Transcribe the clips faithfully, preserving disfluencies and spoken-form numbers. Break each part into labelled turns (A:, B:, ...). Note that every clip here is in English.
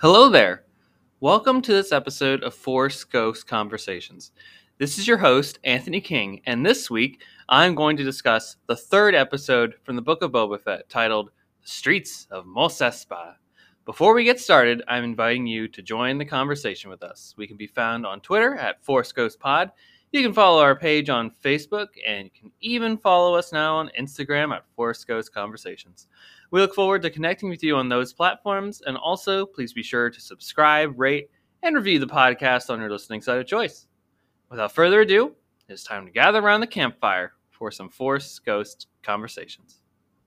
A: Hello there. Welcome to this episode of Force Ghost Conversations. This is your host, Anthony King, and this week I'm going to discuss the third episode from the Book of Boba Fett titled The Streets of Mos Espa. Before we get started, I'm inviting you to join the conversation with us. We can be found on Twitter at Force Ghost Pod. You can follow our page on Facebook, and you can even follow us now on Instagram at Force Ghost Conversations. We look forward to connecting with you on those platforms, and also please be sure to subscribe, rate, and review the podcast on your listening site of choice. Without further ado, it's time to gather around the campfire for some Force Ghost Conversations.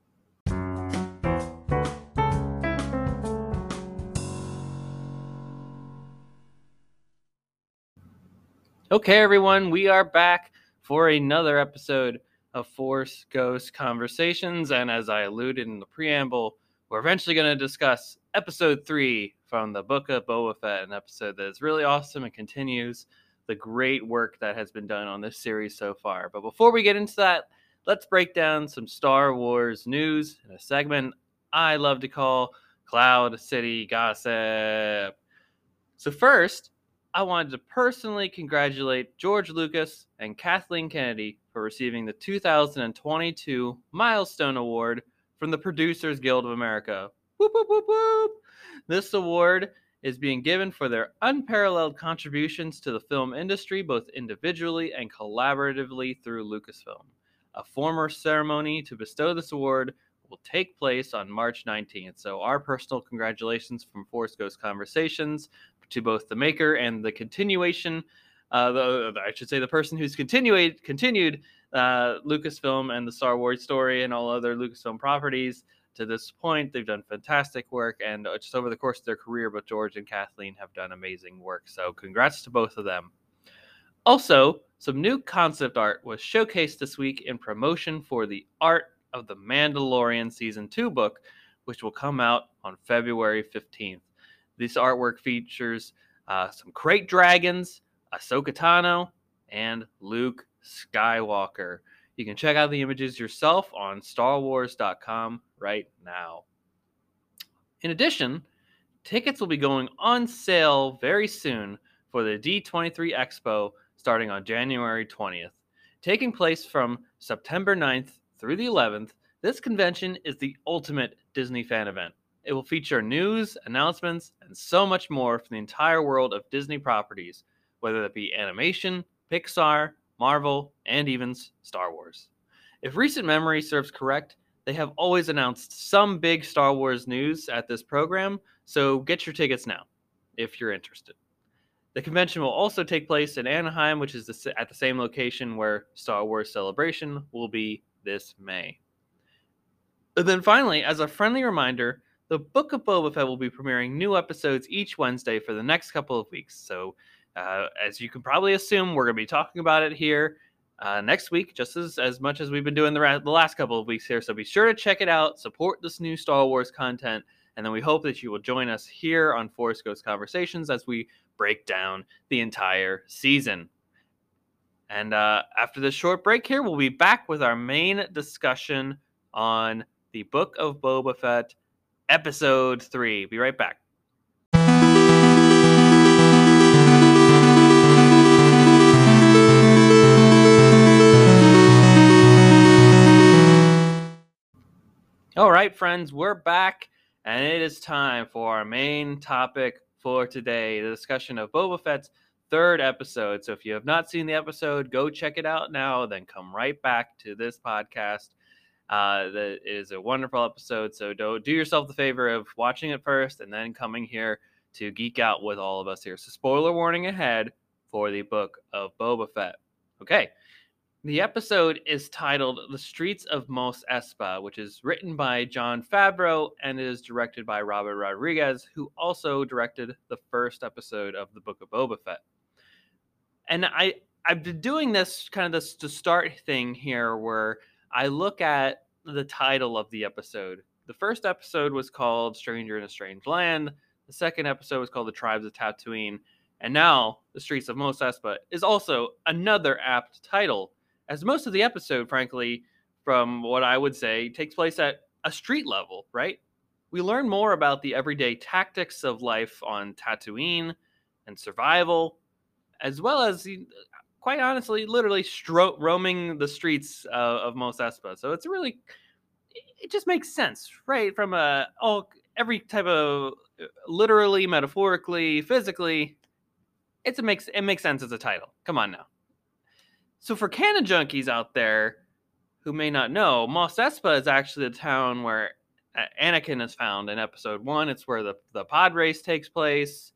A: Okay, everyone, we are back for another episode of Force Ghost Conversations, and as I alluded in the preamble, we're eventually going to discuss episode three from the Book of Boba Fett, an episode that is really awesome and continues the great work that has been done on this series so far. But before we get into that, let's break down some Star Wars news in a segment I love to call Cloud City Gossip. So first, I wanted to personally congratulate George Lucas and Kathleen Kennedy for receiving the two thousand twenty-two Milestone Award from the Producers Guild of America. Whoop, whoop, whoop, whoop. This award is being given for their unparalleled contributions to the film industry, both individually and collaboratively through Lucasfilm. A formal ceremony to bestow this award will take place on March nineteenth. So our personal congratulations from Force Ghost Conversations to both the maker and the continuation, uh, the, I should say the person who's continued, continued uh, Lucasfilm and the Star Wars story and all other Lucasfilm properties to this point. They've done fantastic work, and just over the course of their career, both George and Kathleen have done amazing work. So congrats to both of them. Also, some new concept art was showcased this week in promotion for the Art of the Mandalorian Season two book, which will come out on February fifteenth. This artwork features uh, some crate dragons, Ahsoka Tano, and Luke Skywalker. You can check out the images yourself on Star Wars dot com right now. In addition, tickets will be going on sale very soon for the D twenty-three Expo starting on January twentieth. Taking place from September ninth through the eleventh, this convention is the ultimate Disney fan event. It will feature news, announcements, and so much more from the entire world of Disney properties, whether that be animation, Pixar, Marvel, and even Star Wars. If recent memory serves correct, they have always announced some big Star Wars news at this program, so get your tickets now, if you're interested. The convention will also take place in Anaheim, which is the, at the same location where Star Wars Celebration will be this May. And then finally, as a friendly reminder, the Book of Boba Fett will be premiering new episodes each Wednesday for the next couple of weeks. So, uh, as you can probably assume, we're going to be talking about it here uh, next week, just as, as much as we've been doing the, ra- the last couple of weeks here. So be sure to check it out, support this new Star Wars content, and then we hope that you will join us here on Force Ghost Conversations as we break down the entire season. And uh, after this short break here, we'll be back with our main discussion on the Book of Boba Fett, Episode three. Be right back. All right, friends, we're back, and it is time for our main topic for today, the discussion of Boba Fett's third episode. So if you have not seen the episode, go check it out now, then come right back to this podcast. Uh, that is a wonderful episode, so do, do yourself the favor of watching it first and then coming here to geek out with all of us here. So spoiler warning ahead for the Book of Boba Fett. Okay, the episode is titled The Streets of Mos Espa, which is written by Jon Favreau and is directed by Robert Rodriguez, who also directed the first episode of the Book of Boba Fett. And I, I've been doing this kind of this to start thing here where I look at the title of the episode. The first episode was called Stranger in a Strange Land. The second episode was called The Tribes of Tatooine. And now, The Streets of Mos Espa is also another apt title, as most of the episode, frankly, from what I would say, takes place at a street level, right? we learn more about the everyday tactics of life on Tatooine and survival, as well as, quite honestly, literally stro- roaming the streets uh, of Mos Espa. So it's really, it just makes sense, right? From a all every type of uh, literally, metaphorically, physically, it's a makes it makes sense as a title. Come on now. So for canon junkies out there who may not know, Mos Espa is actually the town where uh, Anakin is found in Episode One. It's where the the pod race takes place,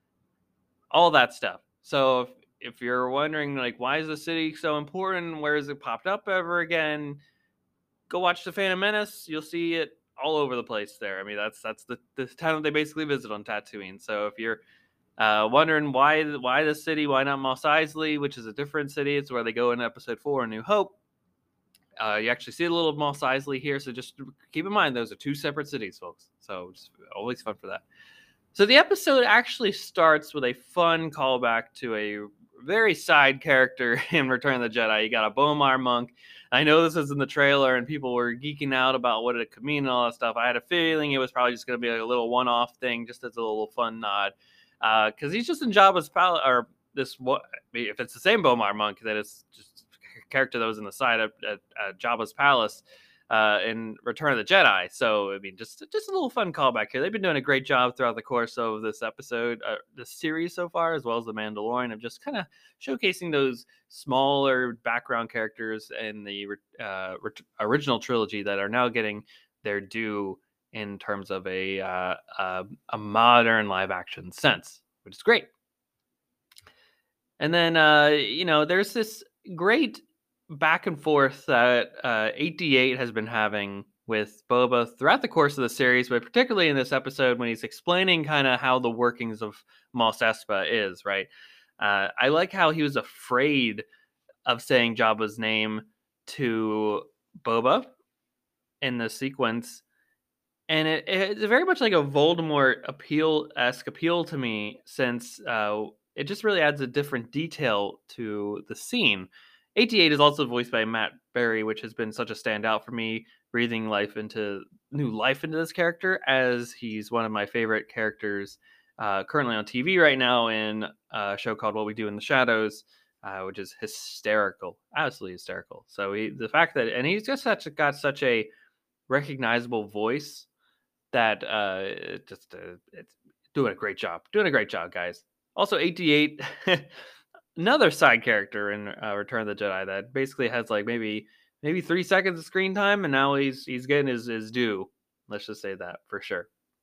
A: all that stuff. So if, if you're wondering, like, why is the city so important? Where has it popped up ever again? Go watch The Phantom Menace. You'll see it all over the place there. I mean, that's that's the, the town that they basically visit on Tatooine. So if you're uh, wondering why why the city, why not Mos Eisley, which is a different city, it's where they go in Episode Four, A New Hope. Uh, you actually see a little Mos Eisley here, so just keep in mind those are two separate cities, folks. So it's always fun for that. So the episode actually starts with a fun callback to a very side character in Return of the Jedi. You got a Bomar monk. I know this is in the trailer, and people were geeking out about what it could mean and all that stuff. I had a feeling it was probably just going to be like a little one-off thing, just as a little fun nod, because uh, he's just in Jabba's palace, or this. What if it's the same Bomar monk that is just a character that was in the side of at, at Jabba's palace uh, in Return of the Jedi. So I mean, just just a little fun callback here. They've been doing a great job throughout the course of this episode, uh, this series so far, as well as the Mandalorian, of just kind of showcasing those smaller background characters in the uh, original trilogy that are now getting their due in terms of a uh, a, a modern live action sense, which is great. And then uh, you know, there's this great back and forth that uh, eight D eight has been having with Boba throughout the course of the series, but particularly in this episode when he's explaining kind of how the workings of Mos Espa is, right? Uh, I like how he was afraid of saying Jabba's name to Boba in the sequence. And it, it's very much like a Voldemort appeal-esque appeal to me, since uh, it just really adds a different detail to the scene. eight D eight is also voiced by Matt Berry, which has been such a standout for me, breathing life into new life into this character, as he's one of my favorite characters uh, currently on T V right now in a show called What We Do in the Shadows, uh, which is hysterical, absolutely hysterical. So he, the fact that, and he's just such got such a recognizable voice that uh, it just uh, it's doing a great job, doing a great job, guys. Also, eight D eight. Another side character in uh, Return of the Jedi that basically has like maybe maybe three seconds of screen time, and now he's he's getting his, his due. Let's just say that for sure.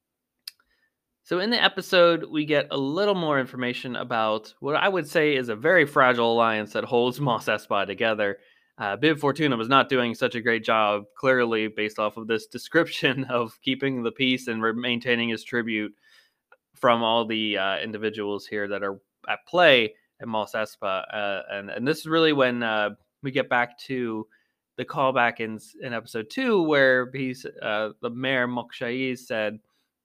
A: So in the episode, we get a little more information about what I would say is a very fragile alliance that holds Mos Espa together. Uh, Bib Fortuna was not doing such a great job, clearly, based off of this description of keeping the peace and re- maintaining his tribute from all the uh, individuals here that are at play at Mos Espa. Uh, and, and this is really when uh, we get back to the callback in, in episode two, where he's, uh, the mayor Mok Shaiz said,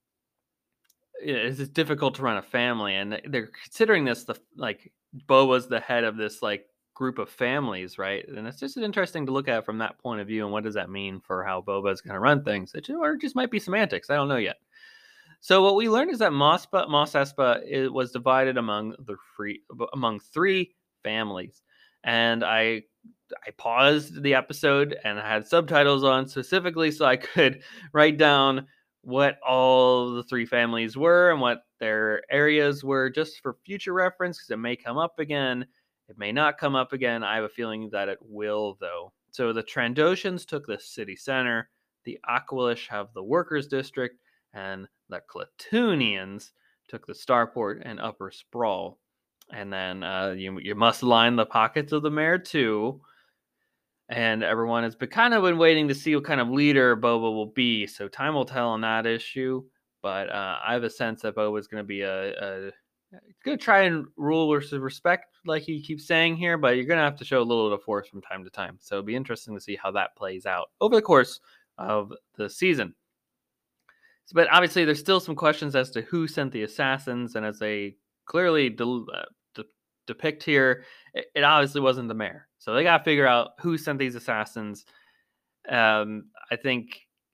A: it's difficult to run a family, and they're considering this the like Boba's the head of this like group of families, right? And it's just interesting to look at it from that point of view, and what does that mean for how Boba is going to run things? It just, or it just might be semantics. I don't know yet. So what we learned is that Mos Mos Espa it was divided among the free among three families, and I I paused the episode and I had subtitles on specifically so I could write down what all the three families were and what their areas were, just for future reference, because it may come up again. It may not come up again. I have a feeling that it will, though. So the Trandoshans took the city center, the Aqualish have the workers district, and the Klatooinians took the starport and upper sprawl. And then uh, you, you must line the pockets of the mayor, too. And everyone has been kind of been waiting to see what kind of leader Boba will be. So time will tell on that issue. But uh, I have a sense that Boba is going to be a, a going to try and rule with respect, like he keeps saying here. But you're going to have to show a little bit of force from time to time. So it'll be interesting to see how that plays out over the course of the season. So, but obviously, there's still some questions as to who sent the assassins, and as they clearly de- uh, de- depict here, it, it obviously wasn't the mayor. So they got to figure out who sent these assassins. Um, I think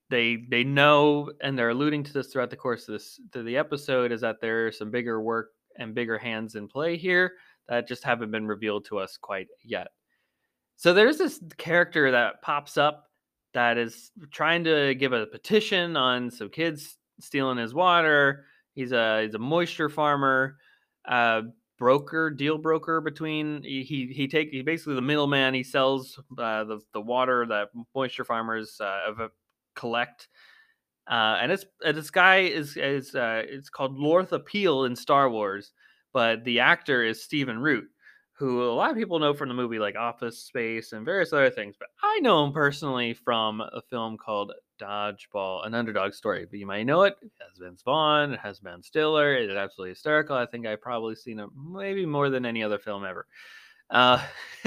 A: they they know, and they're alluding to this throughout the course of this to the episode, is that there are some bigger work and bigger hands in play here that just haven't been revealed to us quite yet. So there's this character that pops up that is trying to give a petition on some kids stealing his water. He's a he's a moisture farmer, uh, broker, deal broker between he he, he take he basically the middleman. He sells uh, the the water that moisture farmers uh, ev- collect. Uh, and it's uh, this guy is is uh, it's called Lortha Peel in Star Wars, but the actor is Stephen Root, who a lot of people know from the movie like Office Space and various other things. But I know him personally from a film called Dodgeball, an underdog story. But you might know it. It has Vince Vaughn, it has Ben Stiller. It is absolutely hysterical. I think I've probably seen it maybe more than any other film ever. Uh,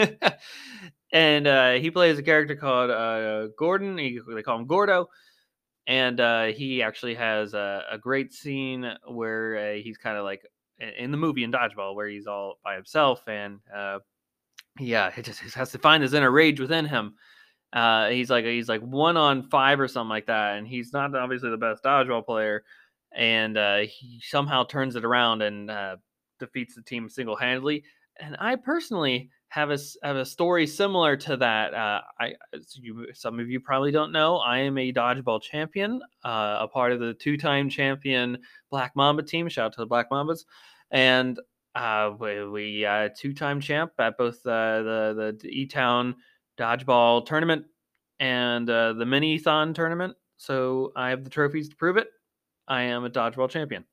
A: and uh, he plays a character called uh, Gordon. He, they call him Gordo. And uh, he actually has a, a great scene where uh, he's kind of like in the movie in Dodgeball, where he's all by himself, and uh, yeah, he just he has to find his inner rage within him. Uh, he's like he's like one on five or something like that, and he's not obviously the best dodgeball player, and uh, he somehow turns it around and uh, defeats the team single handedly. And I personally have a have a story similar to that. Uh, I you, some of you probably don't know, I am a dodgeball champion, uh, a part of the two time champion Black Mamba team. Shout out to the Black Mambas, and uh, we, we uh, two time champ at both uh, the the E Town dodgeball tournament and uh, the mini-thon tournament. So I have the trophies to prove it. I am a dodgeball champion.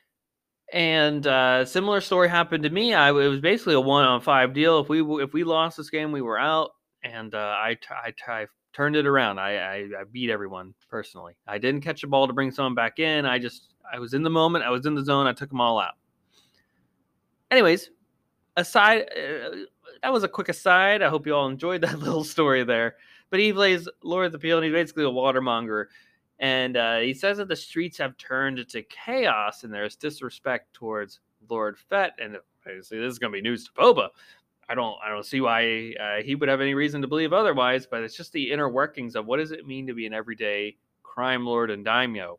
A: And uh, similar story happened to me. I, it was basically a one on five deal. If we if we lost this game, we were out. And uh, I, I, I turned it around. I, I, I beat everyone personally. I didn't catch a ball to bring someone back in. I just I was in the moment. I was in the zone. I took them all out. Anyways, aside, uh, that was a quick aside. I hope you all enjoyed that little story there. But he plays Lord of the Peel, and he's basically a watermonger. And uh, he says that the streets have turned to chaos, and there's disrespect towards Lord Fett. And obviously, this is going to be news to Boba. I don't, I don't see why uh, he would have any reason to believe otherwise. But it's just the inner workings of what does it mean to be an everyday crime lord and daimyo.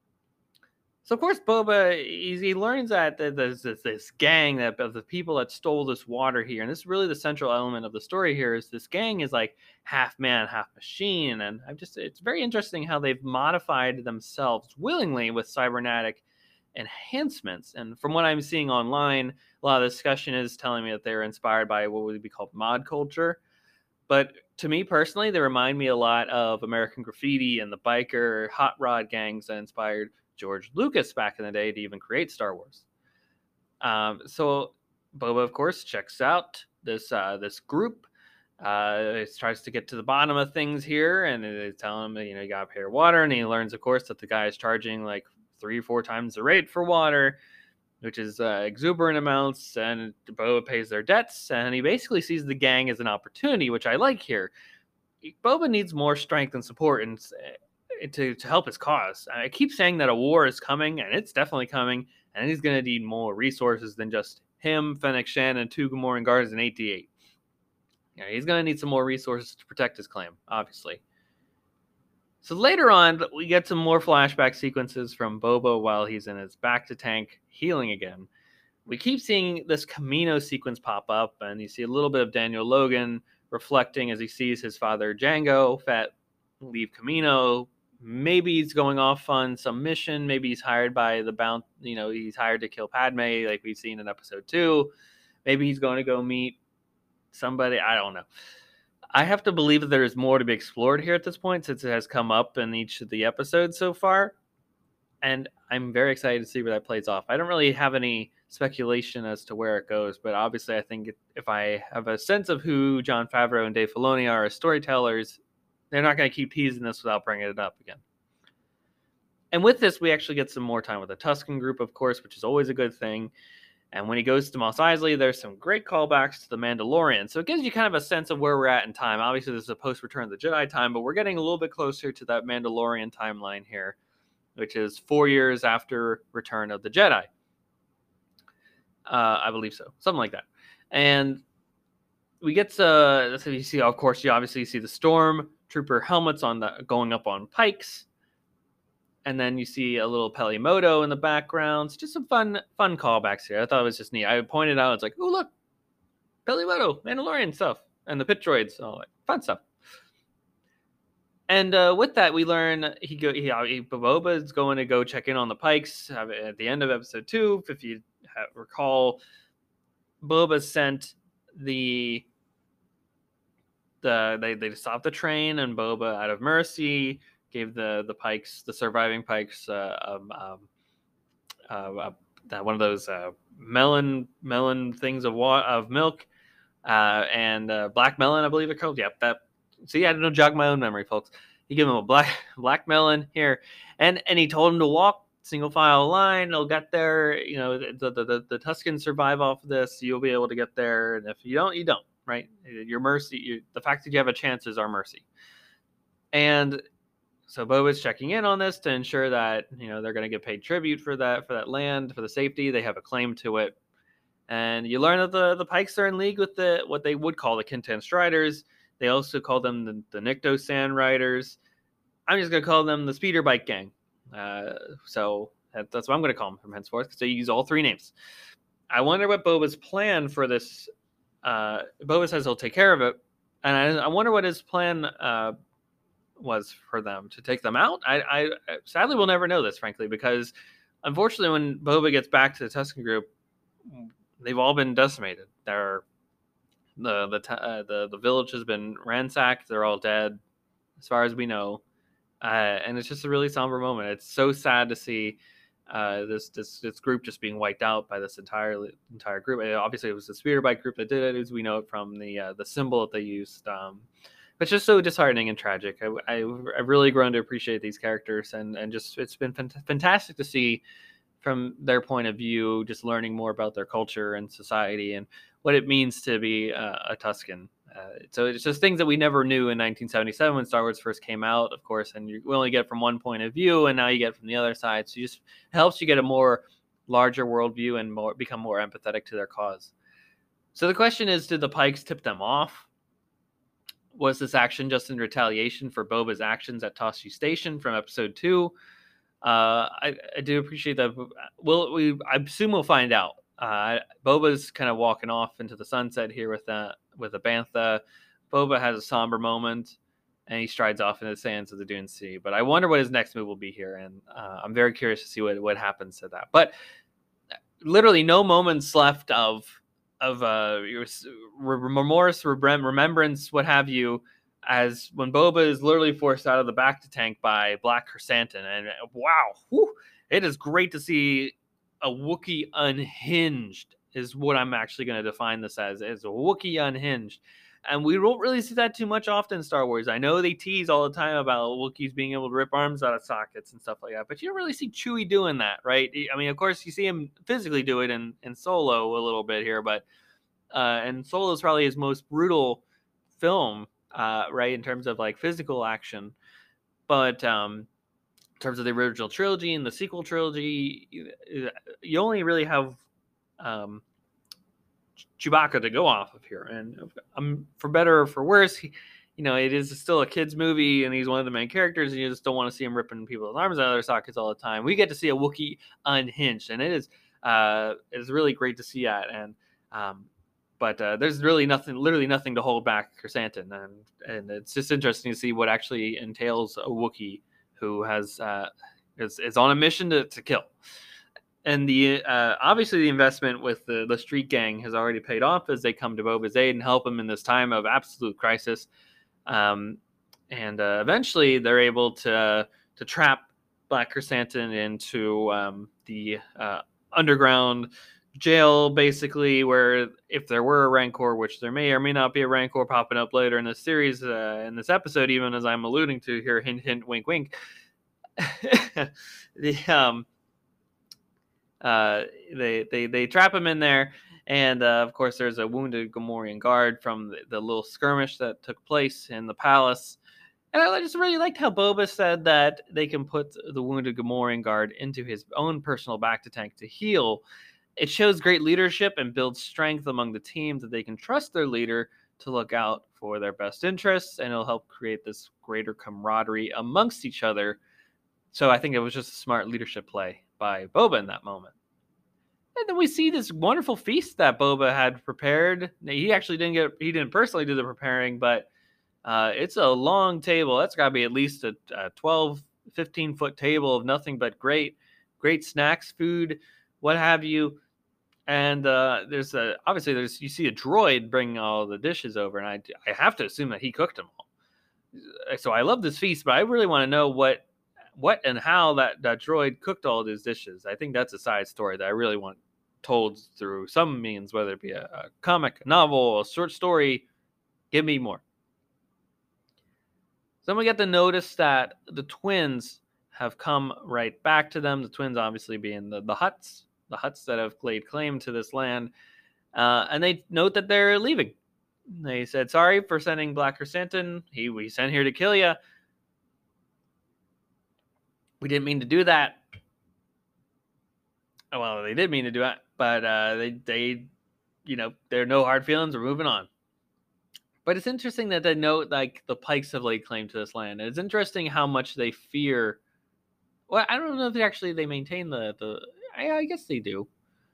A: So of course, Boba he, he learns that there's this, this gang that of the people that stole this water here, and this is really the central element of the story here. Is this gang is like half man, half machine, and I'm just it's very interesting how they've modified themselves willingly with cybernetic enhancements. And from what I'm seeing online, a lot of discussion is telling me that they're inspired by what would be called mod culture. But to me personally, they remind me a lot of American Graffiti and the biker hot rod gangs that inspired George Lucas back in the day to even create Star Wars. Um, so Boba, of course, checks out this uh, this group. Uh, tries to get to the bottom of things here, and they tell him, you know, you gotta pay your water, and he learns, of course, that the guy is charging like three or four times the rate for water, which is uh, exuberant amounts, and Boba pays their debts, and he basically sees the gang as an opportunity, which I like here. Boba needs more strength and support, and to, to help his cause. I keep saying that a war is coming, and it's definitely coming, and he's going to need more resources than just him, Fennec Shan, and two Gamorrean guards and eight D eight. Yeah, he's going to need some more resources to protect his claim, obviously. So later on, we get some more flashback sequences from Boba while he's in his back-to-tank healing again. We keep seeing this Kamino sequence pop up, and you see a little bit of Daniel Logan reflecting as he sees his father Jango Fett leave Kamino. Maybe he's going off on some mission. Maybe he's hired by the bound, you know, he's hired to kill Padme, like we've seen in episode two. Maybe he's going to go meet somebody. I don't know. I have to believe that there is more to be explored here at this point, since it has come up in each of the episodes so far. And I'm very excited to see where that plays off. I don't really have any speculation as to where it goes, but obviously I think if I have a sense of who Jon Favreau and Dave Filoni are as storytellers, they're not going to keep teasing this without bringing it up again. And with this, we actually get some more time with the Tusken group, of course, which is always a good thing. And when he goes to Mos Eisley, there's some great callbacks to The Mandalorian. So it gives you kind of a sense of where we're at in time. Obviously, this is a post-Return of the Jedi time, but we're getting a little bit closer to that Mandalorian timeline here, which is four years after Return of the Jedi. Uh, I believe so. Something like that. And we get to, so you see, of course, you obviously see the Stormtrooper helmets on the going up on pikes. And then you see a little Pelimoto in the background. So just some fun, fun callbacks here. I thought it was just neat. I pointed out, it's like, oh look, Pelimoto, Mandalorian stuff, and the pit droids, all that fun stuff. And uh, with that, we learn he go. He, he Boba is going to go check in on the Pikes uh, at the end of episode two. If you have, recall, Boba sent the the they they stopped the train, and Boba, out of mercy, gave the the Pikes, the surviving Pikes, uh, um, um, uh, uh, one of those uh, melon melon things of water, of milk, uh, and uh, black melon, I believe they're called. Yep, that. See, I don't jog my own memory, folks. He gave him a black black melon here, and and he told him to walk single file line. They'll get there. You know, the the the, the Tuskens survive off of this. You'll be able to get there, and if you don't, you don't. Right? Your mercy. You, the fact that you have a chance is our mercy. And so Boba's checking in on this to ensure that, you know, they're going to get paid tribute for that for that land, for the safety. They have a claim to it, and you learn that the the Pikes are in league with the what they would call the Kintan Striders. They also call them the, the Nikto Sand Riders. I'm just going to call them the Speeder Bike Gang. Uh, so that, that's what I'm going to call them from henceforth, because they use all three names. I wonder what Boba's plan for this. Uh, Boba says he'll take care of it. And I, I wonder what his plan uh, was for them, to take them out. I, I sadly will never know this, frankly, because unfortunately when Boba gets back to the Tusken group, they've all been decimated. They're The the uh, the the village has been ransacked. They're all dead, as far as we know, uh, and it's just a really somber moment. It's so sad to see uh, this this this group just being wiped out by this entire entire group. And obviously, it was the speeder bike group that did it, as we know it from the uh, the symbol that they used. Um, but it's just so disheartening and tragic. I, I I've really grown to appreciate these characters, and and just it's been fant- fantastic to see from their point of view, just learning more about their culture and society and what it means to be uh, a Tusken. Uh, so it's just things that we never knew in nineteen seventy-seven when Star Wars first came out, of course, and you only get from one point of view, and now you get from the other side. So it just helps you get a more larger worldview and more become more empathetic to their cause. So the question is, did the Pikes tip them off? Was this action just in retaliation for Boba's actions at Tosche Station from episode two? Uh, I, I do appreciate that. Well, we I assume we'll find out. Uh, Boba's kind of walking off into the sunset here with that with a bantha. Boba has a somber moment, and he strides off into the sands of the Dune Sea. But I wonder what his next move will be here, and uh, I'm very curious to see what, what happens to that. But literally, no moments left of of uh, remorse, remembrance, what have you, as when Boba is literally forced out of the bacta tank by Black Krrsantan. And wow, whew, it is great to see a Wookiee unhinged, is what I'm actually going to define this as, is a Wookiee unhinged. And we don't really see that too much often in Star Wars. I know they tease all the time about Wookiees being able to rip arms out of sockets and stuff like that, but you don't really see Chewie doing that, right? I mean, of course, you see him physically do it in, in Solo a little bit here, but uh, and Solo is probably his most brutal film, uh, right, in terms of like physical action. But um, in terms of the original trilogy and the sequel trilogy, you, you only really have um, Chewbacca to go off of here, and um, for better or for worse, he, you know, it is still a kids movie, and he's one of the main characters, and you just don't want to see him ripping people's arms out of their sockets all the time. We get to see a Wookiee unhinged, and it is uh, it is really great to see that. And um, but uh, there's really nothing, literally nothing to hold back Krrsantan, and and it's just interesting to see what actually entails a Wookiee who has uh, is is on a mission to, to kill. And the uh, obviously the investment with the, the street gang has already paid off as they come to Boba's aid and help him in this time of absolute crisis. Um, and uh, eventually they're able to to trap Black Krrsantan into um, the uh, underground jail, basically, where if there were a Rancor, which there may or may not be a Rancor popping up later in this series, uh, in this episode, even as I'm alluding to here, hint, hint, wink, wink. the um. Uh, they, they they trap him in there, and uh, of course there's a wounded Gamorrean guard from the, the little skirmish that took place in the palace. And I just really liked how Boba said that they can put the wounded Gamorrean guard into his own personal bacta tank to heal. It shows great leadership and builds strength among the team, that they can trust their leader to look out for their best interests, and it'll help create this greater camaraderie amongst each other. So I think it was just a smart leadership play by Boba in that moment. And then we see this wonderful feast that Boba had prepared. He actually didn't get, he didn't personally do the preparing, but uh, it's a long table. That's got to be at least a, a twelve, fifteen foot table of nothing but great, great snacks, food, what have you. And uh, there's a, obviously there's, you see a droid bringing all the dishes over, and I, I have to assume that he cooked them all. So I love this feast, but I really want to know what, what and how that, that droid cooked all these dishes. I think that's a side story that I really want told through some means, whether it be a, a comic, a novel, a short story. Give me more. So then we get to notice that the twins have come right back to them. The twins obviously being the, the Hutts, the Hutts that have laid claim to this land. Uh, and they note that they're leaving. They said, sorry for sending Black Chrysanthemum. He, we sent here to kill you. We didn't mean to do that. Oh, well, they did mean to do it, but uh, they, they, you know, there are no hard feelings. We're moving on. But it's interesting that they note, like, the Pikes have laid claim to this land. And it's interesting how much they fear. Well, I don't know if they actually they maintain the the. I, I guess they do,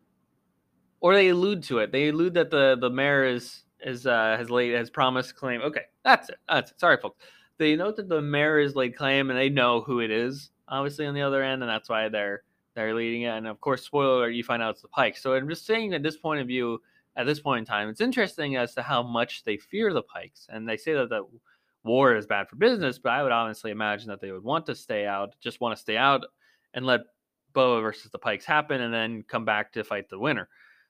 A: or they allude to it. They allude that the the mayor is is uh, has laid has promised claim. Okay, that's it. That's it. Sorry, folks. They note that the mayor is laid claim, and they know who it is. Obviously, on the other end, and that's why they're they're leading it. And of course, spoiler alert, you find out it's the Pikes. So I'm just saying, at this point of view, at this point in time, it's interesting as to how much they fear the Pikes, and they say that the war is bad for business, but I would honestly imagine that they would want to stay out, just want to stay out and let Boa versus the Pikes happen and then come back to fight the winner.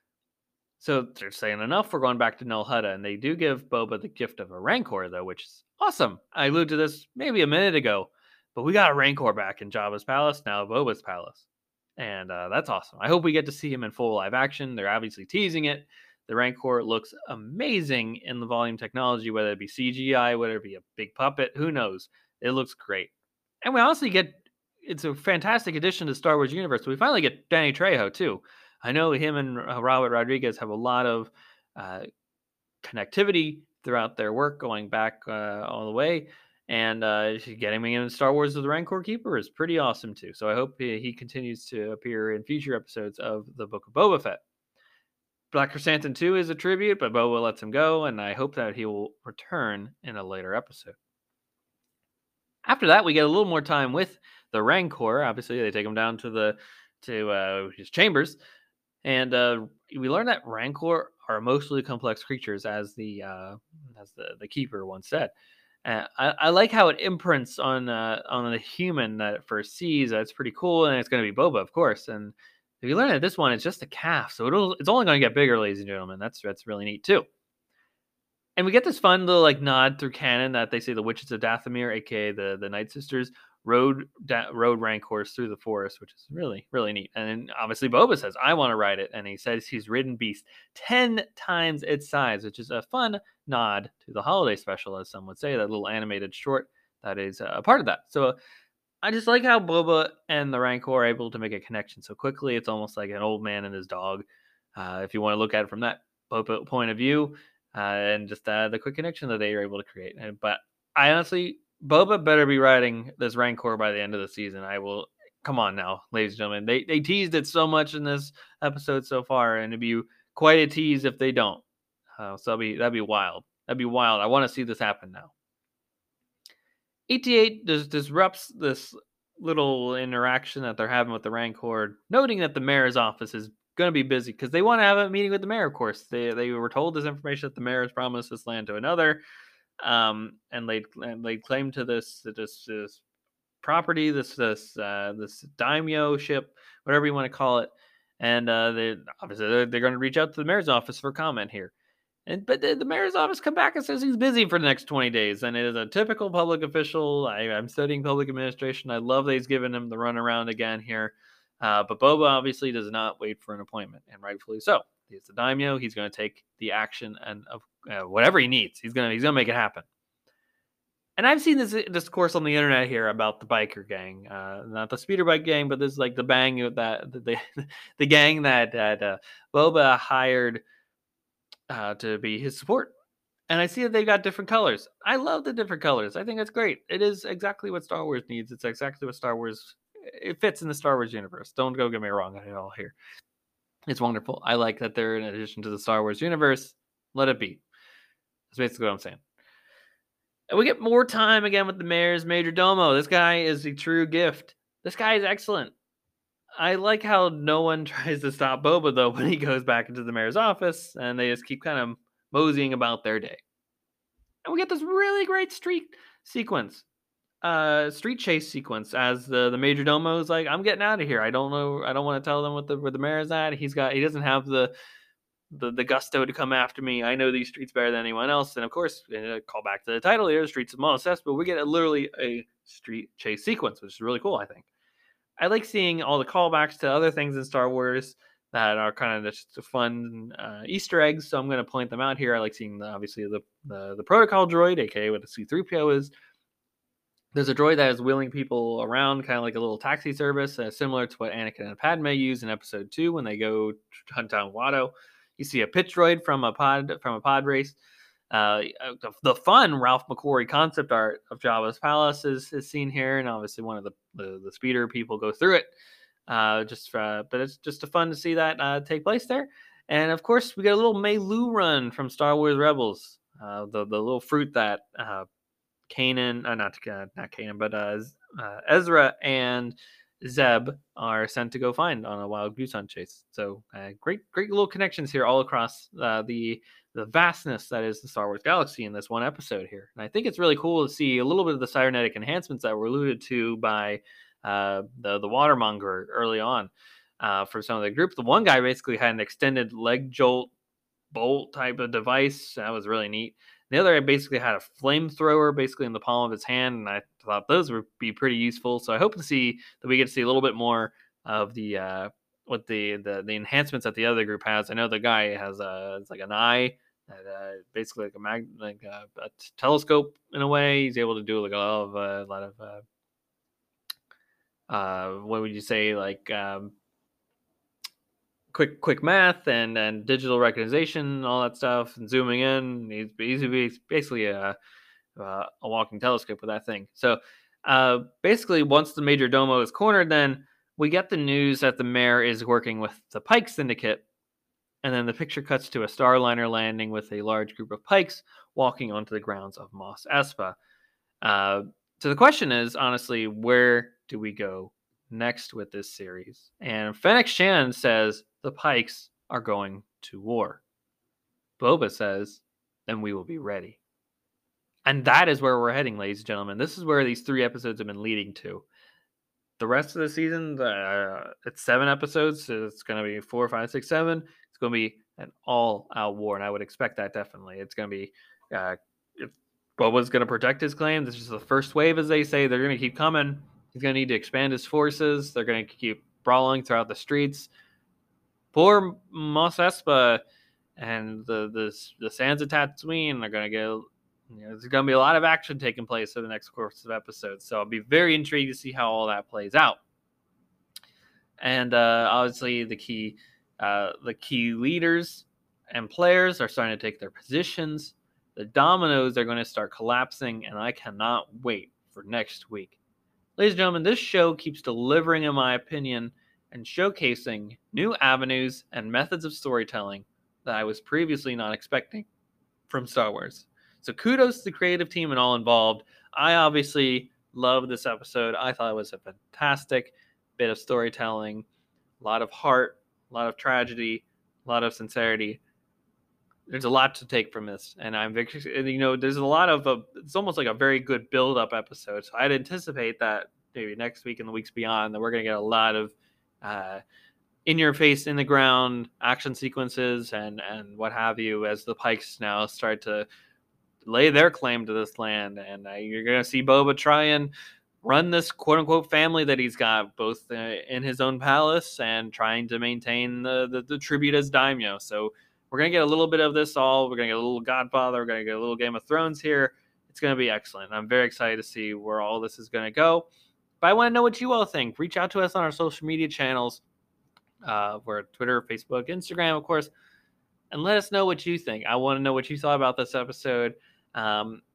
A: So they're saying enough, we're going back to Nal Hutta, and they do give Boba the gift of a Rancor, though, which is awesome. I alluded to this maybe a minute ago, but we got a Rancor back in Jabba's palace, now Boba's palace. And uh, that's awesome. I hope we get to see him in full live action. They're obviously teasing it. The Rancor looks amazing in the volume technology, whether it be C G I, whether it be a big puppet, who knows? It looks great. And we honestly get, it's a fantastic addition to the Star Wars universe. We finally get Danny Trejo, too. I know him and uh, Robert Rodriguez have a lot of uh, connectivity throughout their work going back uh, all the way. And uh, getting me in Star Wars of the Rancor Keeper is pretty awesome, too. So I hope he, he continues to appear in future episodes of the Book of Boba Fett. Black Chrysanthemum two is a tribute, but Boba lets him go, and I hope that he will return in a later episode. After that, we get a little more time with the Rancor. Obviously, they take him down to the to uh, his chambers, and uh, we learn that Rancor are emotionally complex creatures, as the uh, as the, the Keeper once said. Uh, I, I like how it imprints on uh, on the human that it first sees. That's pretty cool, and it's going to be Boba, of course. And if you learn that this one is just a calf, so it'll it's only going to get bigger, ladies and gentlemen. That's that's really neat too. And we get this fun little like nod through canon that they say the witches of Dathomir, aka the the Night Sisters, rode da- rode Rancors through the forest, which is really really neat. And then obviously Boba says, "I want to ride it," and he says he's ridden Beast ten times its size, which is a fun nod to the holiday special, as some would say, that little animated short that is a part of that. So I just like how Boba and the Rancor are able to make a connection so quickly. It's almost like an old man and his dog, uh, if you want to look at it from that Boba point of view, uh, and just uh, the quick connection that they are able to create. And, but I honestly, Boba better be riding this Rancor by the end of the season. I will. Come on now, ladies and gentlemen. They they teased it so much in this episode so far, and it'd be quite a tease if they don't. Uh, so that'd be that'd be wild. That'd be wild. I want to see this happen now. eighty-eight dis- disrupts this little interaction that they're having with the Rancor, noting that the mayor's office is going to be busy because they want to have a meeting with the mayor. Of course, they they were told this information that the mayor has promised this land to another, um, and laid and laid claim to this this, this property, this this uh, this daimyo ship, whatever you want to call it, and uh, they obviously they're, they're going to reach out to the mayor's office for comment here. And but the, the mayor's office come back and says he's busy for the next twenty days, and it is a typical public official. I, I'm studying public administration. I love that he's given him the runaround again here. Uh, but Boba obviously does not wait for an appointment, and rightfully so. He's the daimyo. He's going to take the action and of uh, whatever he needs. He's gonna he's gonna make it happen. And I've seen this discourse on the internet here about the biker gang, uh, not the speeder bike gang, but this is like the bang that the the gang that that uh, Boba hired uh, to be his support. And I see that they've got different colors. I love the different colors. I think that's great. It is exactly what Star Wars needs. It's exactly what Star Wars it fits in the Star Wars universe. Don't go get me wrong at all here. It's wonderful. I like that they're in addition to the Star Wars universe. Let it be. That's basically what I'm saying. And we get more time again with the mayor's major domo. This guy is a true gift. This guy is excellent. I like how no one tries to stop Boba, though, when he goes back into the mayor's office, and they just keep kind of moseying about their day. And we get this really great street sequence, uh, street chase sequence, as the, the major domo is like, I'm getting out of here. I don't know. I don't want to tell them what the, where the mayor is at. He's got, he doesn't have the, the, the gusto to come after me. I know these streets better than anyone else. And of course, uh, call back to the title here, Streets of Mos Espa, but we get a, literally a street chase sequence, which is really cool, I think. I like seeing all the callbacks to other things in Star Wars that are kind of just fun uh, Easter eggs. So I'm going to point them out here. I like seeing the, obviously the, the the protocol droid, aka what the C three P O is. There's a droid that is wheeling people around, kind of like a little taxi service, uh, similar to what Anakin and Padme use in Episode Two when they go hunt down Watto. You see a pitch droid from a pod from a pod race. Uh, the, the fun Ralph McQuarrie concept art of Jabba's palace is, is seen here, and obviously one of the, the, the speeder people go through it. Uh, just uh, but it's just a fun to see that uh, take place there. And of course, we got a little Melu run from Star Wars Rebels. Uh, the the little fruit that uh, Kanan, uh, not uh, not Kanan, but uh, uh, Ezra and Zeb are sent to go find on a wild goose hunt chase. So uh, great, great little connections here all across uh, the the vastness that is the Star Wars galaxy in this one episode here. And I think it's really cool to see a little bit of the cybernetic enhancements that were alluded to by uh, the the Watermonger early on uh, for some of the group. The one guy basically had an extended leg jolt bolt type of device. That was really neat. The other guy basically had a flamethrower basically in the palm of his hand, and I thought those would be pretty useful. So I hope to see that we get to see a little bit more of the uh, what the, the the enhancements that the other group has. I know the guy has a it's like an eye, that, uh, basically like a mag like a, a telescope in a way. He's able to do like a lot of uh, a lot of uh, uh, what would you say like um, quick quick math and and digital recognition, all that stuff, and zooming in. He's, he's basically a uh, a walking telescope with that thing. So uh, basically, once the major domo is cornered, then we get the news that the mayor is working with the Pike Syndicate, and then the picture cuts to a Starliner landing with a large group of Pikes walking onto the grounds of Mos Espa. Uh, so the question is, honestly, where do we go next with this series? And Fennec Shan says the Pikes are going to war. Boba says, then we will be ready. And that is where we're heading, ladies and gentlemen. This is where these three episodes have been leading to. The rest of the season, uh, it's seven episodes. So it's going to be four, five, six, seven. It's going to be an all-out war, and I would expect that definitely. It's going to be, uh, if Boba's going to protect his claim, this is the first wave, as they say. They're going to keep coming. He's going to need to expand his forces. They're going to keep brawling throughout the streets. Poor Mos Espa and the the, the Sands of Tatooine are going to get... You know, there's going to be a lot of action taking place over the next course of episodes, so I'll be very intrigued to see how all that plays out. And uh, obviously, the key, uh, the key leaders and players are starting to take their positions. The dominoes are going to start collapsing, and I cannot wait for next week. Ladies and gentlemen, this show keeps delivering, in my opinion, and showcasing new avenues and methods of storytelling that I was previously not expecting from Star Wars. So kudos to the creative team and all involved. I obviously love this episode. I thought it was a fantastic bit of storytelling, a lot of heart, a lot of tragedy, a lot of sincerity. There's a lot to take from this, and I'm, you know, there's a lot of, a, it's almost like a very good build-up episode. So I'd anticipate that maybe next week and the weeks beyond that we're going to get a lot of uh, in-your-face, in-the-ground action sequences and and what have you as the Pikes now start to lay their claim to this land, and uh, you're going to see Boba try and run this quote-unquote family that he's got, both uh, in his own palace and trying to maintain the, the, the tribute as daimyo. So we're going to get a little bit of this all. We're going to get a little Godfather. We're going to get a little Game of Thrones here. It's going to be excellent. I'm very excited to see where all this is going to go. But I want to know what you all think. Reach out to us on our social media channels. Uh, we're Twitter, Facebook, Instagram, of course. And let us know what you think. I want to know what you thought about this episode. Um,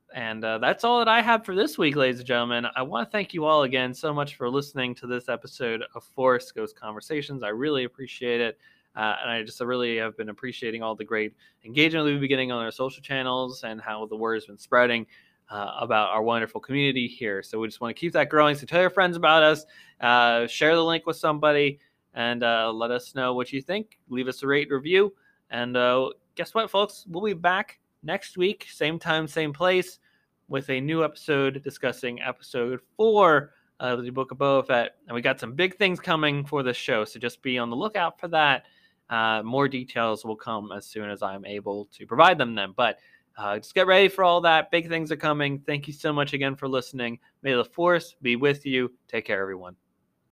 A: And uh, that's all that I have for this week, ladies and gentlemen. I want to thank you all again so much for listening to this episode of Forest Ghost Conversations. I really appreciate it. Uh, and I just really have been appreciating all the great engagement we've been getting on our social channels and how the word has been spreading uh, about our wonderful community here. So we just want to keep that growing. So tell your friends about us, uh, share the link with somebody, and uh, let us know what you think. Leave us a rate review. And uh, guess what, folks? We'll be back next week, same time, same place, with a new episode discussing episode four of the Book of Boba Fett. And we got some big things coming for this show, so just be on the lookout for that. Uh, more details will come as soon as I'm able to provide them then. But uh, just get ready for all that. Big things are coming. Thank you so much again for listening. May the Force be with you. Take care, everyone.